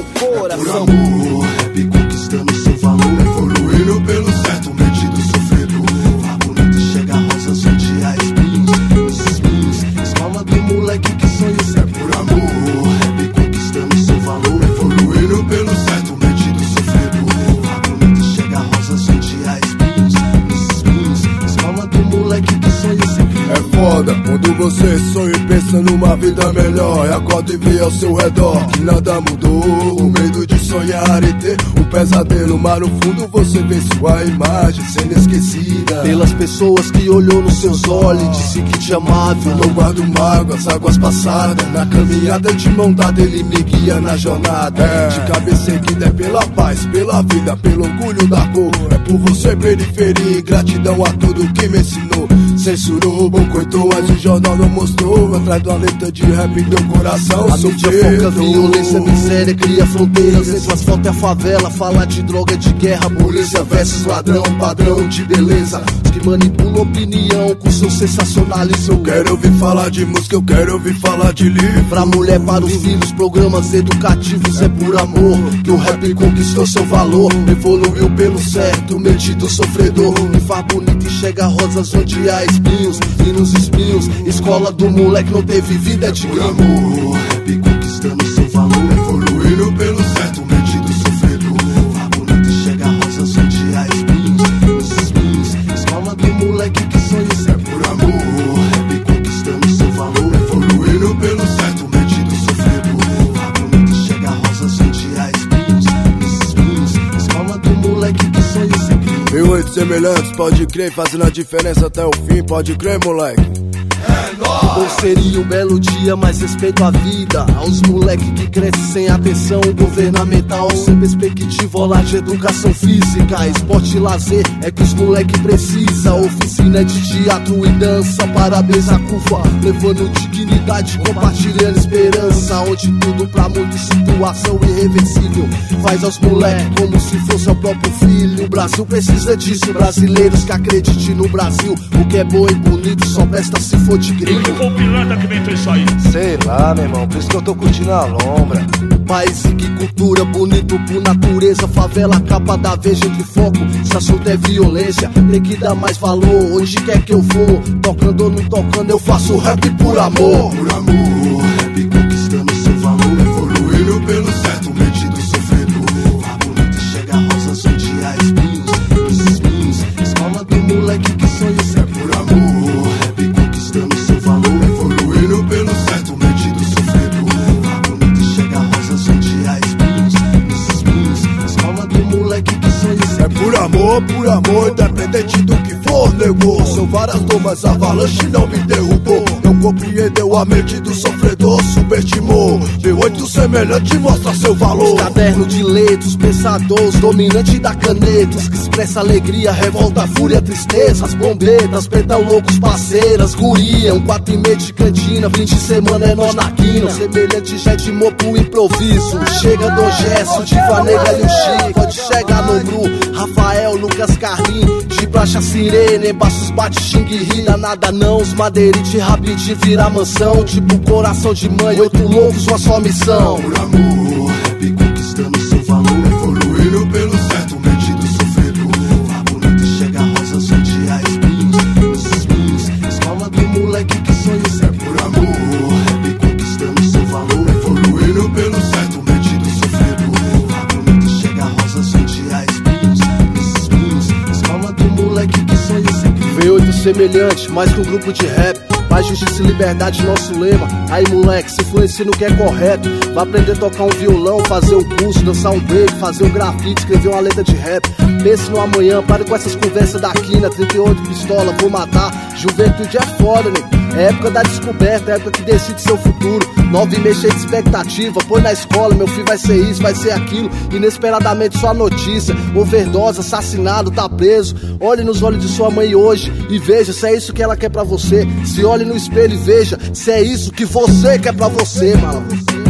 no coração. Por amor, rap conquistando seu valor, evoluindo pelo certo, metido sofredor. Vá bonito e chega rosas onde há espinhos. Escola do moleque que sonha. É por amor, rap conquistando seu valor, evoluindo pelo certo, metido sofredor. Vá bonito e chega rosas onde há espinhos. Escola do moleque que sonha. É foda quando você sonha e pensa numa vida melhor, e acorda e vê ao seu redor que nada mudou. O medo de sonhar e ter um pesadelo, mas no fundo você vê sua imagem sendo esquecida pelas pessoas que olhou nos seus olhos e disse que te amava. Não guardo mágoas, águas passadas. Na caminhada de mão dada ele me guia na jornada. De cabeça erguida é pela paz, pela vida, pelo orgulho da cor. É por você periferia e gratidão a tudo que me ensinou. Censurou, boicotou, mas o jornal não mostrou. Atrás de uma letra de rap deu coração. A mídia foca violência, miséria, cria fronteiras entre as fotos e a favela. Fala de droga, de guerra, polícia versus ladrão, padrão de beleza. Os que manipulam opinião com seu sensacionalismo. Eu quero ouvir falar de música, eu quero ouvir falar de livro. Pra mulher, para os filhos, programas educativos. É por amor que o rap conquistou seu valor. Evoluiu pelo certo, metido sofredor. Me faz bonito e chega rosas onde há espinhos. E nos espinhos, escola do moleque não teve vida de por amor, rap conquistando seu valor, evoluindo pelo certo, metido sofredor. Vá bonito e chega rosas onde há espinhos. Escola do moleque que sonha. É por amor, rap conquistando seu valor, evoluindo pelo certo, metido sofredor. Vá bonito e chega rosas onde há espinhos. Escola do moleque que sonha. 18 semelhantes, pode crer, fazendo a diferença até o fim, pode crer, moleque. Bom seria um belo dia, mais respeito à vida. Aos moleque que crescem sem atenção governamental, sem perspectiva, aula de educação física, esporte e lazer é que os moleque precisa. Oficina de teatro e dança, parabéns à CUFA, levando dignidade, compartilhando esperança. Onde tudo pra muitos, situação irreversível, faz aos moleque como se fosse o próprio filho. O Brasil precisa disso, brasileiros que acreditem no Brasil. O que é bom e bonito só presta se for de gringo. Foi o pilantra que inventou isso aí. Sei lá, meu irmão, por isso que eu tô curtindo a lombra. País e que cultura, bonito por natureza. Favela, capa da veja entre foco. Se assunto é violência, tem que dar mais valor. Onde quer que eu for, tocando ou não tocando, eu faço rap por amor. Por amor, rap conquistando seu valor, evoluindo pelo certo, metido sofredor. Vá bonito e chega rosas onde há espinhos. Escola do moleque que sonha. É por amor, rap conquistando seu valor, evoluindo pelo certo, metido sofredor. Vá bonito e chega rosas onde há espinhos. Escola do moleque que sonha. É por amor, independente do que for, negou. São várias lomas, avalanche não me derrubou. Não compreendeu a mente do sofredor, subestimou. Meu 8 semelhante mostra seu valor. Caderno de letras, pensadores, dominante da caneta, que expressa alegria, revolta, fúria, tristeza. As bombetas, pedal loucos, parceiras, guria. 4,5 de cantina, 20 de semana é nó na quina. Semelhante já de pro improviso. Chega do gesto, de Vanega e o Chico. Pode chegar no Bru, Rafael, Lucas, Carlinhos. De praxa, sirene, embaixo os bate, xingue e ri. Nada não, os madeirite rapidinho vira mansão. Tipo coração de mãe, 8 loucos, uma só missão. Por amor, rap conquistando seu valor, evoluindo pelo certo, metido sofredor. Vá bonito e chega rosas onde há espinhos. Escola do moleque que sonha. É por amor, rap conquistando seu valor, evoluindo pelo certo, metido sofredor. Vá bonito e chega rosas onde há espinhos. Escola do moleque que sonha. V8 semelhante, mais que um grupo de rap. Paz, justiça e liberdade, nosso lema. Aí moleque, se influencia no que é correto. Vai aprender a tocar um violão, fazer um curso, dançar um break, fazer um grafite, escrever uma letra de rap. Pense no amanhã, pare com essas conversas da quina. 38 pistola, vou matar. Juventude é foda, né? É época da descoberta, é época que decide seu futuro. 9,5 cheio de expectativa, põe na escola, meu filho vai ser isso, vai ser aquilo. Inesperadamente só notícia, overdose, assassinado, tá preso. Olhe nos olhos de sua mãe hoje e veja se é isso que ela quer pra você. Se olhe no espelho e veja se é isso que você quer pra você, mano.